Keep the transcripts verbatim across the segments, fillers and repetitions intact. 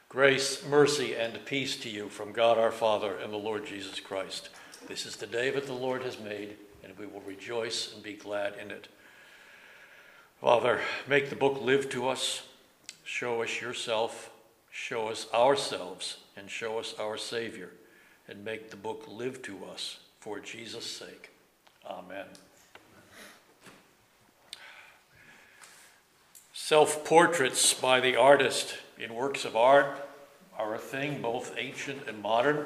Grace, mercy, and peace to you from God our Father and the Lord Jesus Christ. This is the day that the Lord has made, and we will rejoice and be glad in it. Father, make the book live to us. Show us yourself, show us ourselves, and show us our Savior, and make the book live to us for Jesus' sake. Amen. Self-portraits by the artist in works of art are a thing both ancient and modern.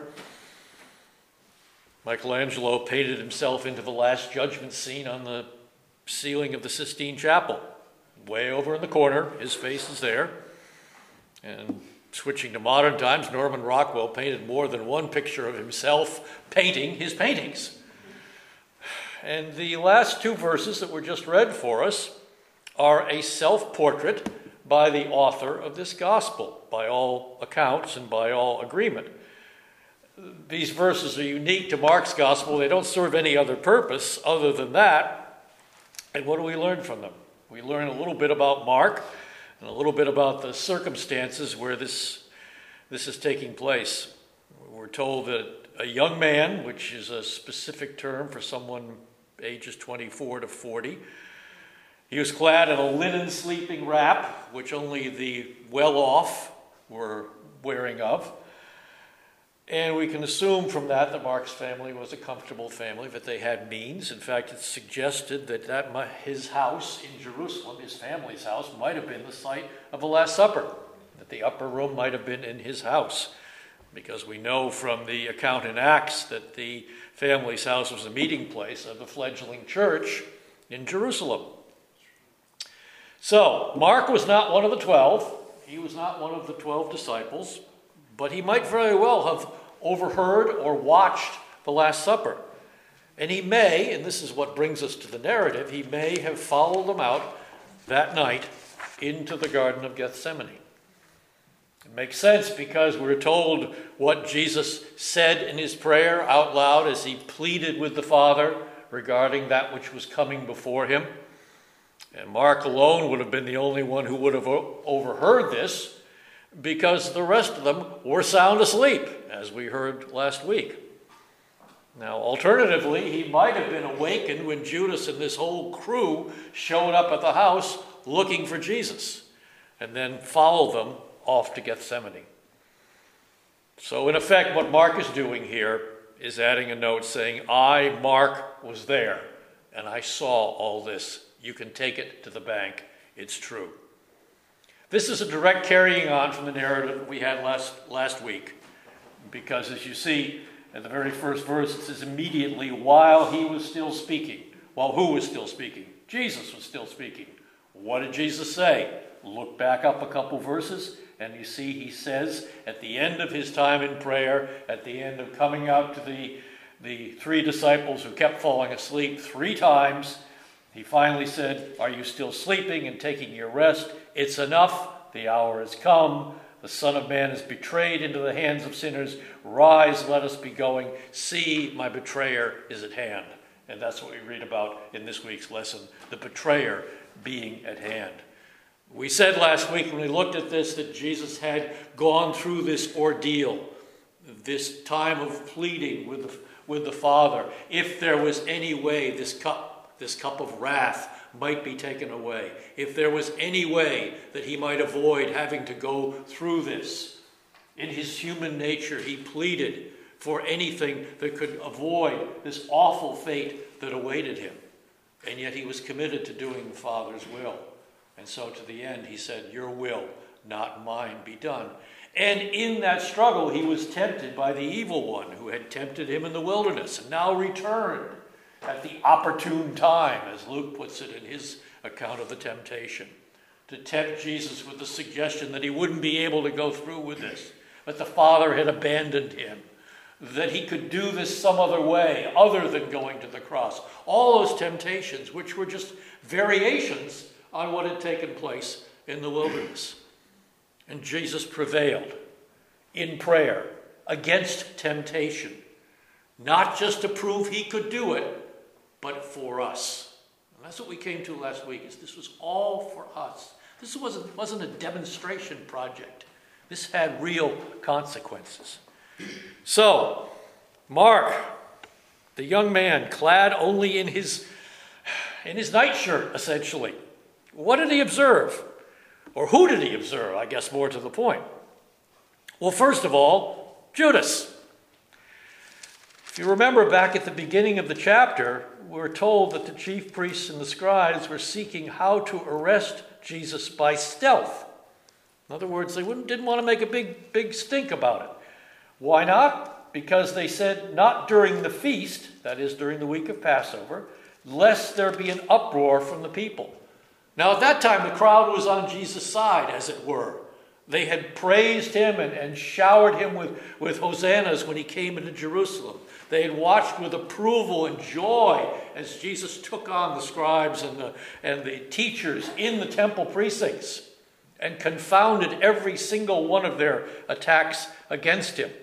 Michelangelo painted himself into the Last Judgment scene on the ceiling of the Sistine Chapel. Way over in the corner, his face is there. And switching to modern times, Norman Rockwell painted more than one picture of himself painting his paintings. And the last two verses that were just read for us are a self-portrait by the author of this gospel, by all accounts and by all agreement. These verses are unique to Mark's gospel. They don't serve any other purpose other than that. And what do we learn from them? We learn a little bit about Mark and a little bit about the circumstances where this, this is taking place. We're told that a young man, which is a specific term for someone ages twenty-four to forty, he was clad in a linen sleeping wrap, which only the well-off were wearing of. And we can assume from that that Mark's family was a comfortable family, that they had means. In fact, it's suggested that, that his house in Jerusalem, his family's house, might have been the site of the Last Supper, that the upper room might have been in his house, because we know from the account in Acts that the family's house was a meeting place of the fledgling church in Jerusalem. So, Mark was not one of the twelve. He was not one of the twelve disciples, but he might very well have overheard or watched the Last Supper. And he may, and this is what brings us to the narrative, he may have followed them out that night into the Garden of Gethsemane. It makes sense because we're told what Jesus said in his prayer out loud as he pleaded with the Father regarding that which was coming before him. And Mark alone would have been the only one who would have overheard this, because the rest of them were sound asleep, as we heard last week. Now, alternatively, he might have been awakened when Judas and this whole crew showed up at the house looking for Jesus, and then followed them off to Gethsemane. So, in effect, what Mark is doing here is adding a note saying, I, Mark, was there, and I saw all this. You can take it to the bank. It's true. This is a direct carrying on from the narrative we had last, last week, because as you see in the very first verse, it says immediately while he was still speaking. While who was still speaking? Jesus was still speaking. What did Jesus say? Look back up a couple verses, and you see he says at the end of his time in prayer, at the end of coming out to the, the three disciples who kept falling asleep three times, he finally said, are you still sleeping and taking your rest? It's enough. The hour has come. The Son of Man is betrayed into the hands of sinners. Rise, let us be going. See, my betrayer is at hand. And that's what we read about in this week's lesson, the betrayer being at hand. We said last week when we looked at this that Jesus had gone through this ordeal, this time of pleading with the, with the Father. If there was any way this cup This cup of wrath might be taken away. If there was any way that he might avoid having to go through this, in his human nature, he pleaded for anything that could avoid this awful fate that awaited him. And yet he was committed to doing the Father's will. And so to the end, he said, your will, not mine, be done. And in that struggle, he was tempted by the evil one who had tempted him in the wilderness and now returned at the opportune time, as Luke puts it in his account of the temptation, to tempt Jesus with the suggestion that he wouldn't be able to go through with this, that the Father had abandoned him, that he could do this some other way other than going to the cross. All those temptations, which were just variations on what had taken place in the wilderness. And Jesus prevailed in prayer against temptation, not just to prove he could do it, but for us. And that's what we came to last week, is this was all for us. This wasn't, wasn't a demonstration project. This had real consequences. So, Mark, the young man, clad only in his, in his nightshirt, essentially, what did he observe? Or who did he observe, I guess, more to the point? Well, first of all, Judas. If you remember back at the beginning of the chapter, we're told that the chief priests and the scribes were seeking how to arrest Jesus by stealth. In other words, they wouldn't, didn't want to make a big, big stink about it. Why not? Because they said, not during the feast, that is during the week of Passover, lest there be an uproar from the people. Now, at that time, the crowd was on Jesus' side, as it were. They had praised him and, and showered him with, with hosannas when he came into Jerusalem. They had watched with approval and joy as Jesus took on the scribes and the, and the teachers in the temple precincts and confounded every single one of their attacks against him.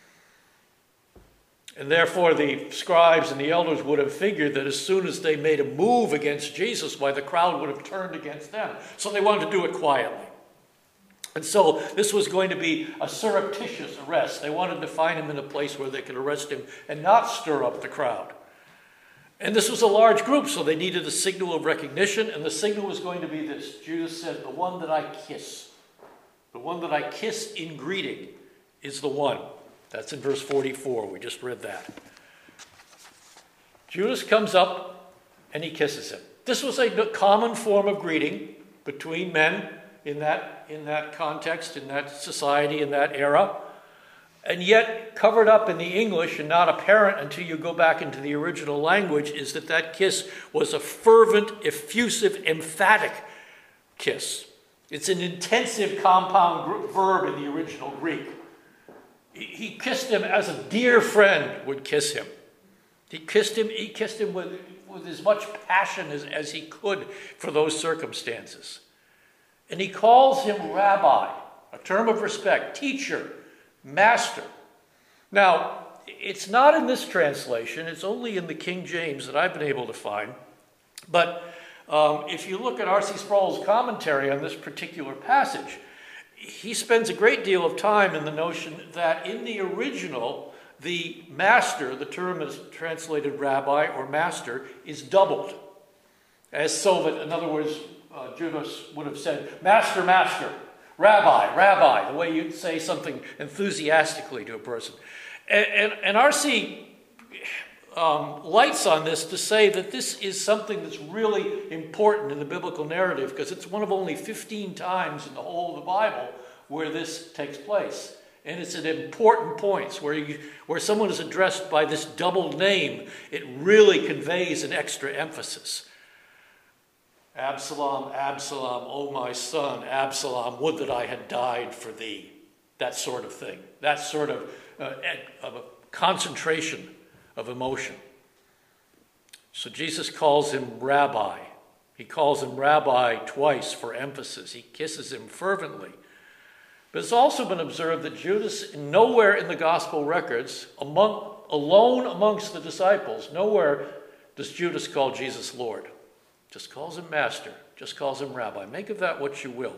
And therefore the scribes and the elders would have figured that as soon as they made a move against Jesus, why, the crowd would have turned against them. So they wanted to do it quietly. And so this was going to be a surreptitious arrest. They wanted to find him in a place where they could arrest him and not stir up the crowd. And this was a large group, so they needed a signal of recognition, and the signal was going to be this. Judas said, the one that I kiss, the one that I kiss in greeting is the one. That's in verse forty-four. We just read that. Judas comes up and he kisses him. This was a common form of greeting between men in that, in that context, in that society, in that era. And yet, covered up in the English and not apparent until you go back into the original language, is that that kiss was a fervent, effusive, emphatic kiss. It's an intensive compound verb in the original Greek. He kissed him as a dear friend would kiss him. He kissed him, he kissed him with, with as much passion as, as he could for those circumstances. And he calls him rabbi, a term of respect, teacher, master. Now, it's not in this translation. It's only in the King James that I've been able to find. But um, if you look at R C Sproul's commentary on this particular passage, he spends a great deal of time in the notion that in the original, the master, the term is translated rabbi or master, is doubled. As so that, in other words, uh, Judas would have said, master, master, rabbi, rabbi, the way you'd say something enthusiastically to a person. And, and, and R C um, lights on this to say that this is something that's really important in the biblical narrative, because it's one of only fifteen times in the whole of the Bible where this takes place. And it's at important points where, you, where someone is addressed by this double name. It really conveys an extra emphasis. Absalom, Absalom, oh my son, Absalom, would that I had died for thee. That sort of thing. That sort of, uh, of a concentration of emotion. So Jesus calls him rabbi. He calls him rabbi twice for emphasis. He kisses him fervently. But it's also been observed that Judas, nowhere in the gospel records, among, alone amongst the disciples, nowhere does Judas call Jesus Lord. Just calls him master, just calls him rabbi. Make of that what you will.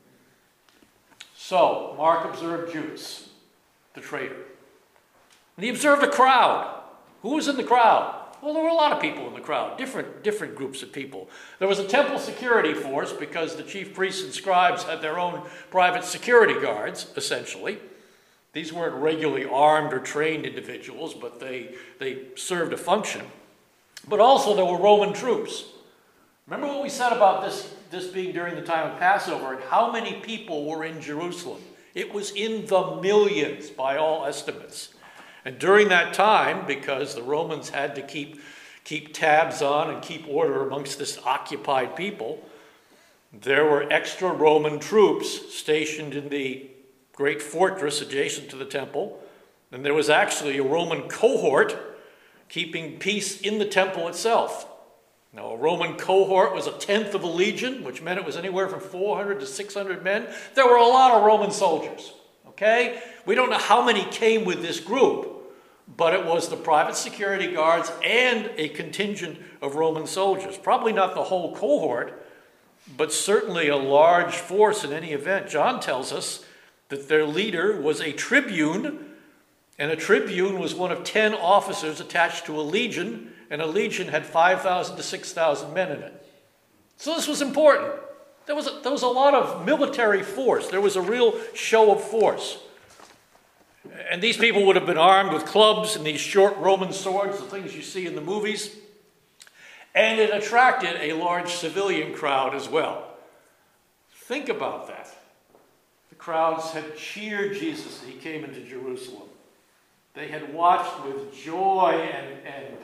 So, Mark observed Judas, the traitor. And he observed a crowd. Who was in the crowd? Well, there were a lot of people in the crowd, different, different groups of people. There was a temple security force because the chief priests and scribes had their own private security guards, essentially. These weren't regularly armed or trained individuals, but they, they served a function. But also there were Roman troops. Remember what we said about this, this being during the time of Passover and how many people were in Jerusalem? It was in the millions by all estimates. And during that time, because the Romans had to keep, keep tabs on and keep order amongst this occupied people, there were extra Roman troops stationed in the great fortress adjacent to the temple. And there was actually a Roman cohort keeping peace in the temple itself. Now, a Roman cohort was a tenth of a legion, which meant it was anywhere from four hundred to six hundred men. There were a lot of Roman soldiers, okay? We don't know how many came with this group, but it was the private security guards and a contingent of Roman soldiers. Probably not the whole cohort, but certainly a large force in any event. John tells us that their leader was a tribune, and a tribune was one of ten officers attached to a legion, and a legion had five thousand to six thousand men in it. So this was important. There was, a, there was a lot of military force. There was a real show of force. And these people would have been armed with clubs and these short Roman swords, the things you see in the movies. And it attracted a large civilian crowd as well. Think about that. The crowds had cheered Jesus as he came into Jerusalem. They had watched with joy and, and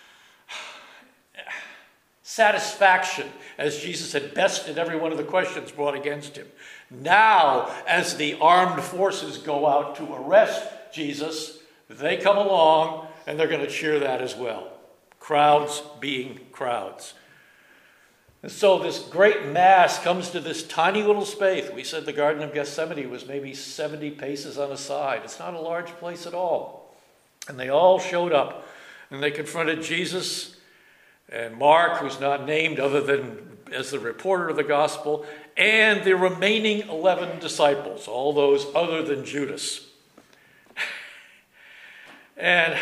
satisfaction as Jesus had bested every one of the questions brought against him. Now, as the armed forces go out to arrest Jesus, they come along and they're going to cheer that as well. Crowds being crowds. And so this great mass comes to this tiny little space. We said the Garden of Gethsemane was maybe seventy paces on a side. It's not a large place at all. And they all showed up and they confronted Jesus and Mark, who's not named other than as the reporter of the gospel, and the remaining eleven disciples, all those other than Judas. And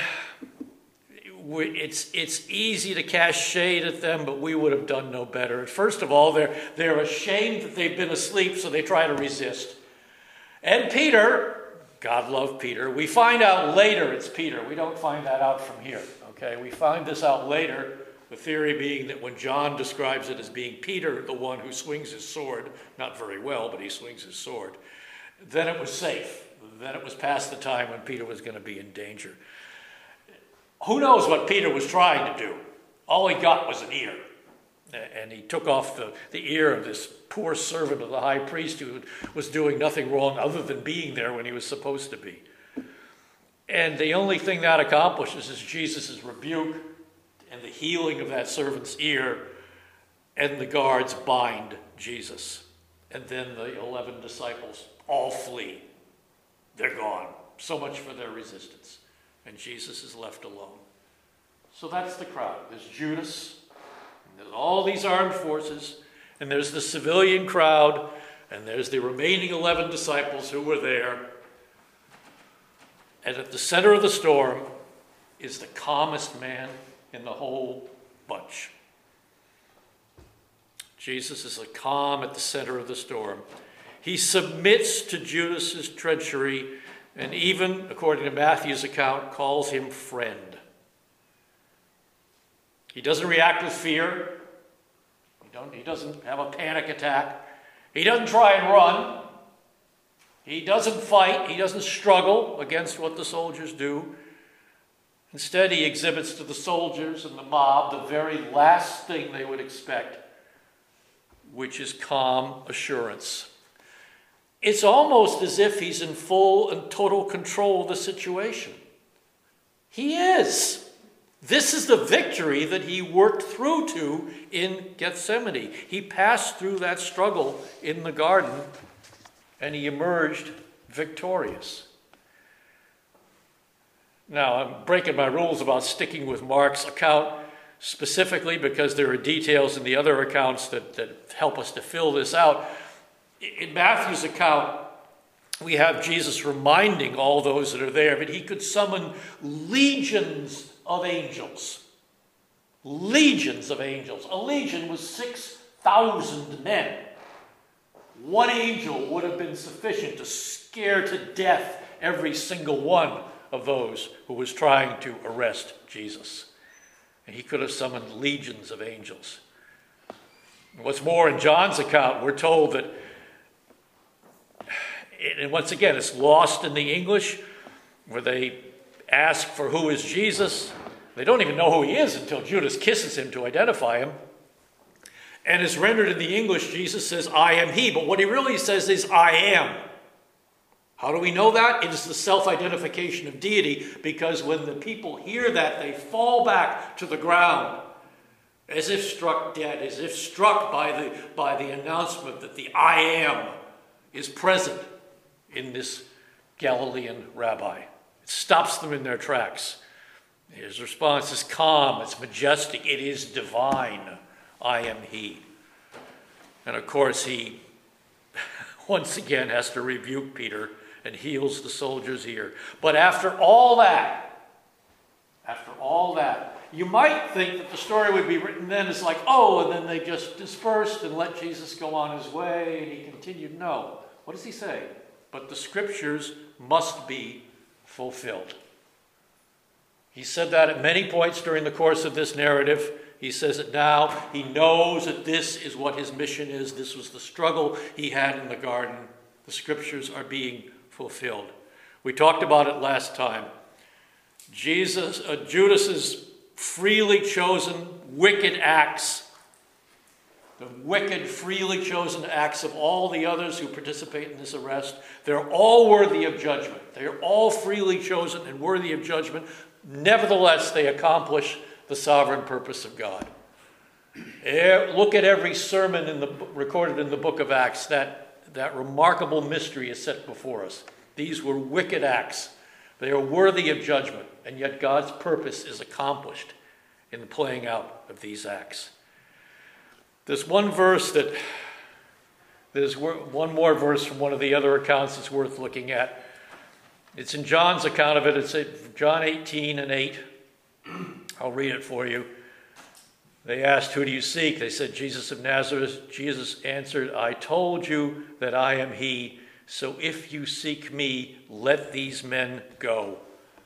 it's it's easy to cast shade at them, but we would have done no better. First of all, they're, they're ashamed that they've been asleep, so they try to resist. And Peter, God love Peter, we find out later it's Peter. We don't find that out from here, okay? We find this out later. The theory being that when John describes it as being Peter, the one who swings his sword, not very well, but he swings his sword, then it was safe. Then it was past the time when Peter was going to be in danger. Who knows what Peter was trying to do? All he got was an ear. And he took off the, the ear of this poor servant of the high priest who was doing nothing wrong other than being there when he was supposed to be. And the only thing that accomplishes is Jesus' rebuke and the healing of that servant's ear, and the guards bind Jesus. And then the eleven disciples all flee. They're gone. So much for their resistance. And Jesus is left alone. So that's the crowd. There's Judas, and there's all these armed forces, and there's the civilian crowd, and there's the remaining eleven disciples who were there. And at the center of the storm is the calmest man in the whole bunch. Jesus is a calm at the center of the storm. He submits to Judas's treachery, and even, according to Matthew's account, calls him friend. He doesn't react with fear. He, don't, he doesn't have a panic attack. He doesn't try and run. He doesn't fight. He doesn't struggle against what the soldiers do. Instead, he exhibits to the soldiers and the mob the very last thing they would expect, which is calm assurance. It's almost as if he's in full and total control of the situation. He is. This is the victory that he worked through to in Gethsemane. He passed through that struggle in the garden, and he emerged victorious. Now, I'm breaking my rules about sticking with Mark's account specifically because there are details in the other accounts that, that help us to fill this out. In Matthew's account, we have Jesus reminding all those that are there that he could summon legions of angels. Legions of angels. A legion was six thousand men. One angel would have been sufficient to scare to death every single one of those who was trying to arrest Jesus. And he could have summoned legions of angels. What's more, in John's account, we're told that, and once again, it's lost in the English, where they ask for who is Jesus. They don't even know who he is until Judas kisses him to identify him. And it's rendered in the English, Jesus says, I am he. But what he really says is, I am. How do we know that? It is the self-identification of deity, because when the people hear that, they fall back to the ground as if struck dead, as if struck by the, by the announcement that the I am is present in this Galilean rabbi. It stops them in their tracks. His response is calm, it's majestic, it is divine. I am he. And of course, he once again has to rebuke Peter and heals the soldier's ear. But after all that, after all that, you might think that the story would be written then as like, oh, and then they just dispersed and let Jesus go on his way, and he continued. No. What does he say? But the scriptures must be fulfilled. He said that at many points during the course of this narrative. He says it now. He knows that this is what his mission is. This was the struggle he had in the garden. The scriptures are being fulfilled. We talked about it last time. Jesus, uh, Judas's freely chosen wicked acts, the wicked, freely chosen acts of all the others who participate in this arrest, they're all worthy of judgment. They're all freely chosen and worthy of judgment. Nevertheless, they accomplish the sovereign purpose of God. Look at every sermon in the, recorded in the book of Acts. That, that remarkable mystery is set before us. These were wicked acts. They are worthy of judgment, and yet God's purpose is accomplished in the playing out of these acts. There's one verse that, there's one more verse from one of the other accounts that's worth looking at. It's in John's account of it. It's John eighteen and eight. I'll read it for you. They asked, "Who do you seek?" They said, "Jesus of Nazareth." Jesus answered, "I told you that I am he. So if you seek me, let these men go."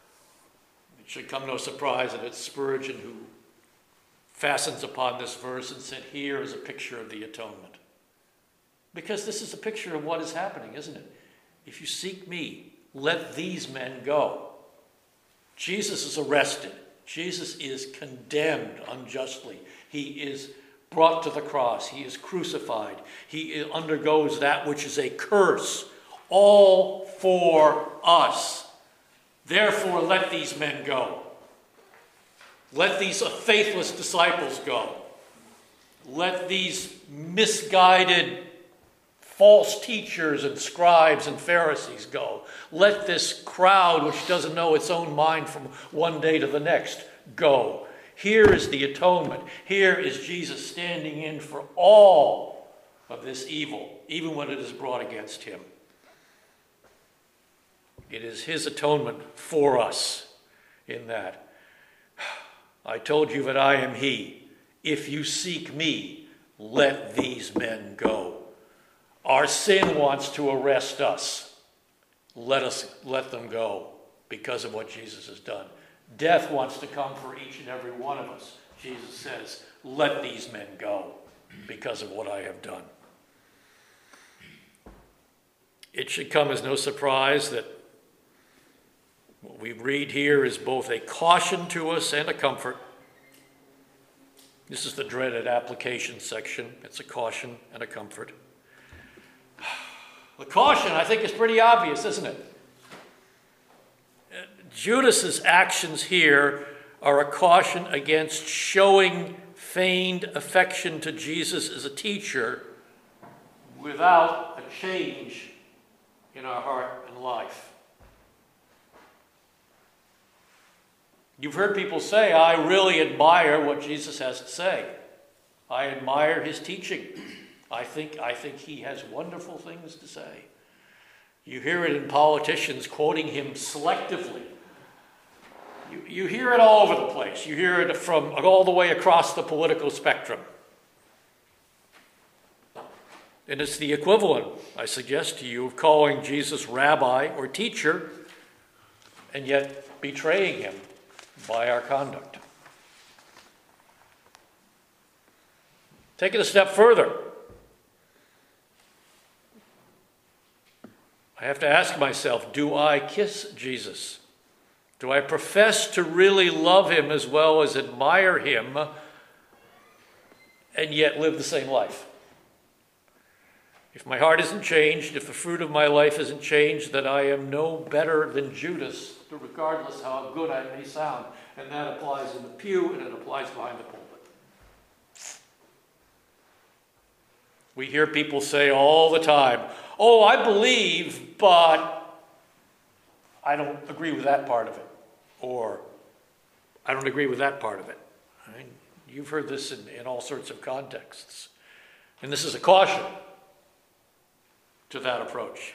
It should come no surprise that it's Spurgeon who fastens upon this verse and said, here is a picture of the atonement. Because this is a picture of what is happening, isn't it? If you seek me, let these men go. Jesus is arrested. Jesus is condemned unjustly. He is brought to the cross. He is crucified. He undergoes that which is a curse, all for us. Therefore, let these men go. Let these faithless disciples go. Let these misguided false teachers and scribes and Pharisees go. Let this crowd, which doesn't know its own mind from one day to the next, go. Here is the atonement. Here is Jesus standing in for all of this evil, even when it is brought against him. It is his atonement for us in that. I told you that I am he. If you seek me, let these men go. Our sin wants to arrest us. Let us let them go because of what Jesus has done. Death wants to come for each and every one of us. Jesus says, let these men go because of what I have done. It should come as no surprise that what we read here is both a caution to us and a comfort. This is the dreaded application section. It's a caution and a comfort. The caution, I think, is pretty obvious, isn't it? Judas's actions here are a caution against showing feigned affection to Jesus as a teacher without a change in our heart and life. You've heard people say, I really admire what Jesus has to say. I admire his teaching. I think, I think he has wonderful things to say. You hear it in politicians quoting him selectively. You, you hear it all over the place. You hear it from all the way across the political spectrum. And it's the equivalent, I suggest to you, of calling Jesus rabbi or teacher and yet betraying him by our conduct. Take it a step further. I have to ask myself, do I kiss Jesus? Do I profess to really love him as well as admire him and yet live the same life? If my heart isn't changed, if the fruit of my life isn't changed, then I am no better than Judas, regardless how good I may sound. And that applies in the pew and it applies behind the pulpit. We hear people say all the time, oh, I believe, but I don't agree with that part of it. Or, I don't agree with that part of it. I mean, you've heard this in, in all sorts of contexts. And this is a caution. to that approach.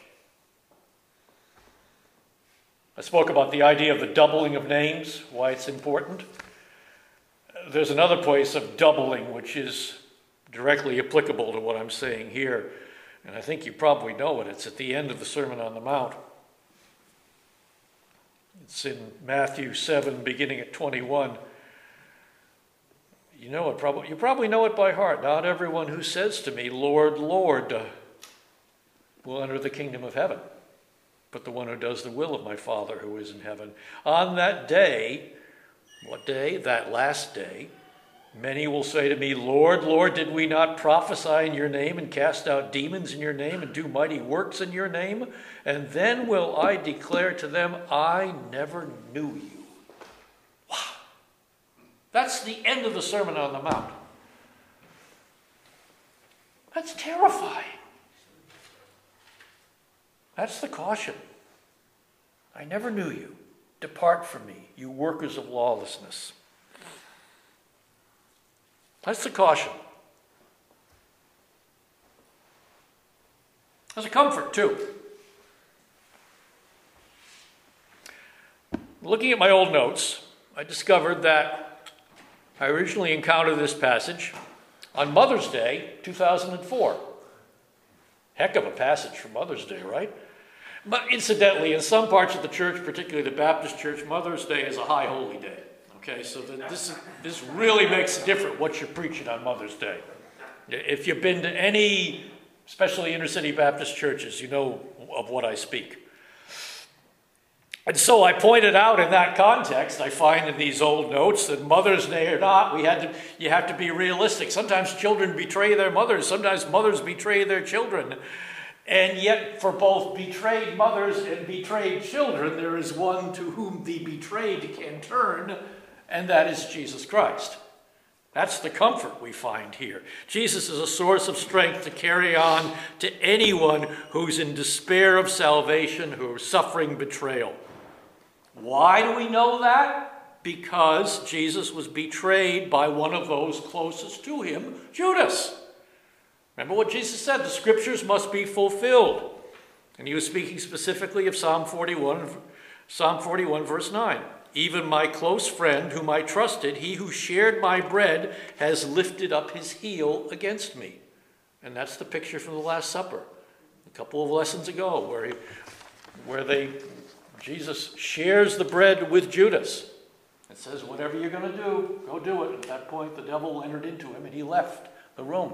I spoke about the idea of the doubling of names, why it's important. There's another place of doubling which is directly applicable to what I'm saying here, and I think you probably know it. It's at the end of the Sermon on the Mount. It's in Matthew seven, beginning at twenty-one. You know it probably. You probably know it by heart. Not everyone who says to me, "Lord, Lord," uh, will enter the kingdom of heaven, but the one who does the will of my Father who is in heaven. On that day, what day? That last day, many will say to me, "Lord, Lord, did we not prophesy in your name and cast out demons in your name and do mighty works in your name? And then will I declare to them, I never knew you." Wow. That's the end of the Sermon on the Mount. That's terrifying. That's the caution. I never knew you. Depart from me, you workers of lawlessness. That's the caution. There's a comfort, too. Looking at my old notes, I discovered that I originally encountered this passage on Mother's Day, two thousand four. Heck of a passage for Mother's Day, right? But incidentally, in some parts of the church, particularly the Baptist church, Mother's Day is a high holy day. Okay, so that this is, this really makes it different what you're preaching on Mother's Day. If you've been to any, especially inner city Baptist churches, you know of what I speak. And so I pointed out in that context, I find in these old notes that Mother's Day or not, we had to, you have to be realistic. Sometimes children betray their mothers. Sometimes mothers betray their children. And yet for both betrayed mothers and betrayed children, there is one to whom the betrayed can turn, and that is Jesus Christ. That's the comfort we find here. Jesus is a source of strength to carry on to anyone who's in despair of salvation, who are suffering betrayal. Why do we know that? Because Jesus was betrayed by one of those closest to him, Judas. Remember what Jesus said, the scriptures must be fulfilled. And he was speaking specifically of Psalm forty-one, Psalm forty-one, verse nine. Even my close friend whom I trusted, he who shared my bread, has lifted up his heel against me. And that's the picture from the Last Supper, a couple of lessons ago, where he, where they, Jesus shares the bread with Judas. It says, whatever you're going to do, go do it. At that point, the devil entered into him and he left the room.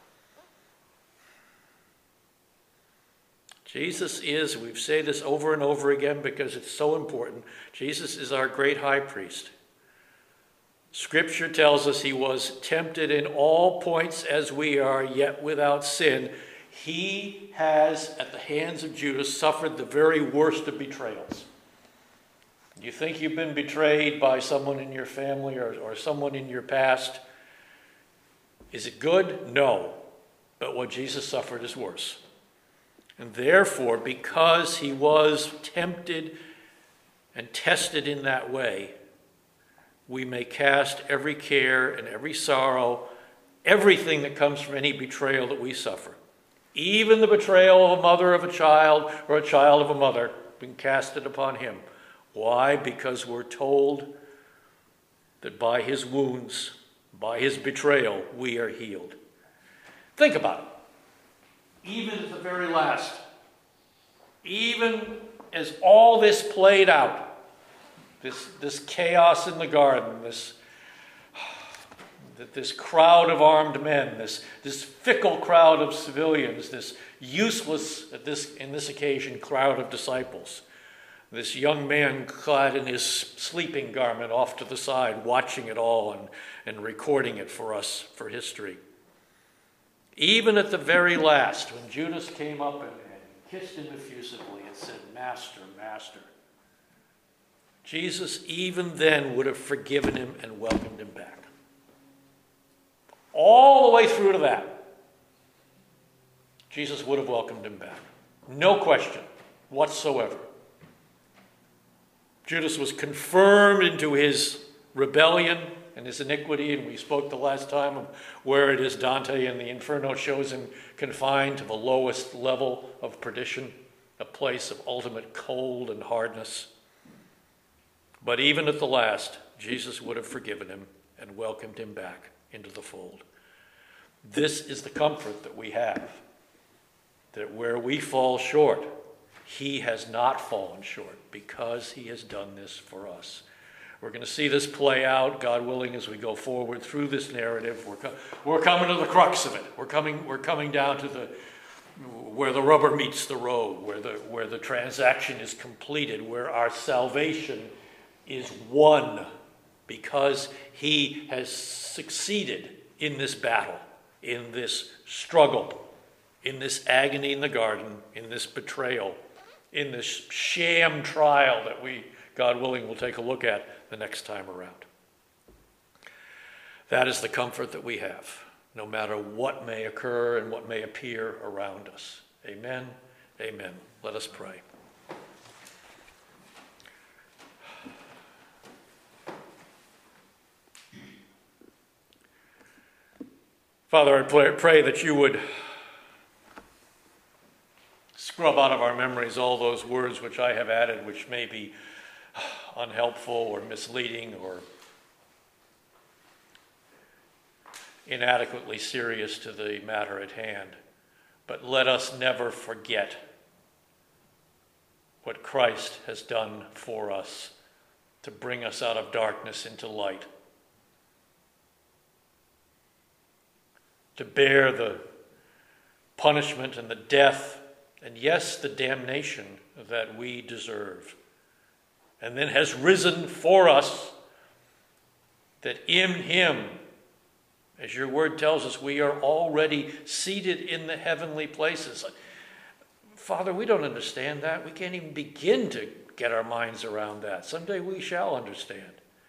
Jesus is, we say this over and over again because it's so important, Jesus is our great high priest. Scripture tells us he was tempted in all points as we are, yet without sin. He has, at the hands of Judas, suffered the very worst of betrayals. You think you've been betrayed by someone in your family or, or someone in your past? Is it good? No. But what Jesus suffered is worse. And therefore, because he was tempted and tested in that way, we may cast every care and every sorrow, everything that comes from any betrayal that we suffer. Even the betrayal of a mother of a child or a child of a mother, we can cast it upon him. Why? Because we're told that by his wounds, by his betrayal, we are healed. Think about it. Even at the very last, even as all this played out, this, this chaos in the garden, this, this crowd of armed men, this, this fickle crowd of civilians, this useless, at this, in this occasion, crowd of disciples, this young man clad in his sleeping garment off to the side, watching it all and, and recording it for us for history. Even at the very last, when Judas came up and, and kissed him effusively and said, Master, Master, Jesus even then would have forgiven him and welcomed him back. All the way through to that, Jesus would have welcomed him back. No question whatsoever. Judas was confirmed into his rebellion and his iniquity, and we spoke the last time of where it is Dante in the Inferno shows him confined to the lowest level of perdition, a place of ultimate cold and hardness. But even at the last, Jesus would have forgiven him and welcomed him back into the fold. This is the comfort that we have, that where we fall short, he has not fallen short because he has done this for us. We're going to see this play out, God willing, as we go forward through this narrative. We're, co- we're coming to the crux of it. We're coming, we're coming down to the where the rubber meets the road, where the where the transaction is completed, where our salvation is won because he has succeeded in this battle, in this struggle, in this agony in the garden, in this betrayal, in this sham trial that we, God willing, will take a look at the next time around. That is the comfort that we have, no matter what may occur and what may appear around us. Amen. Amen. Let us pray. Father, I pray, pray that you would scrub out of our memories all those words which I have added, which may be unhelpful or misleading or inadequately serious to the matter at hand. But let us never forget what Christ has done for us to bring us out of darkness into light, to bear the punishment and the death, and yes, the damnation that we deserve, and then has risen for us, that in him, as your word tells us, we are already seated in the heavenly places. Father, we don't understand that. We can't even begin to get our minds around that. Someday we shall understand.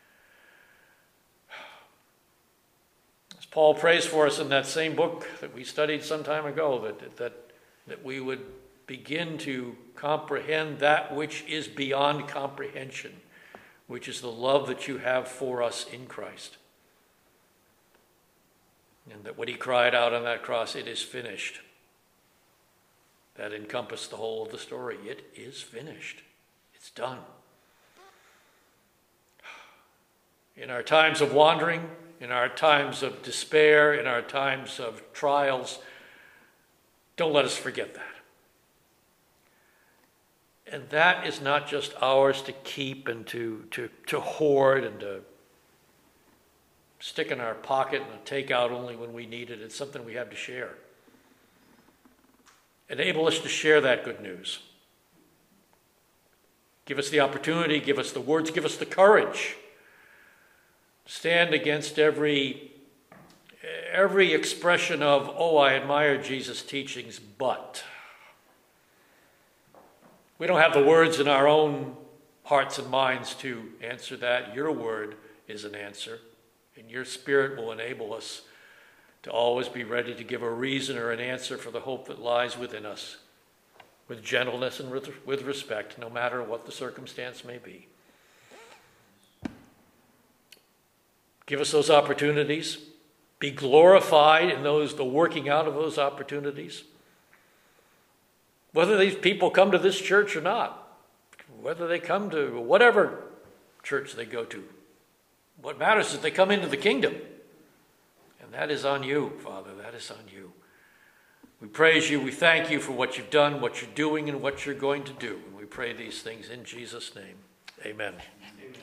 As Paul prays for us in that same book that we studied some time ago, that, that, that we would begin to comprehend that which is beyond comprehension, which is the love that you have for us in Christ. And that when he cried out on that cross, "It is finished," that encompassed the whole of the story. It is finished. It's done. In our times of wandering, in our times of despair, in our times of trials, don't let us forget that. And that is not just ours to keep and to, to, to hoard and to stick in our pocket and take out only when we need it. It's something we have to share. Enable us to share that good news. Give us the opportunity, give us the words, give us the courage. Stand against every, every expression of, "Oh, I admire Jesus' teachings, but..." We don't have the words in our own hearts and minds to answer that. Your word is an answer. And your Spirit will enable us to always be ready to give a reason or an answer for the hope that lies within us, with gentleness and with respect, no matter what the circumstance may be. Give us those opportunities. Be glorified in those, the working out of those opportunities. Whether these people come to this church or not, whether they come to whatever church they go to, what matters is that they come into the kingdom. And that is on you, Father. That is on you. We praise you. We thank you for what you've done, what you're doing, and what you're going to do. And we pray these things in Jesus' name. Amen.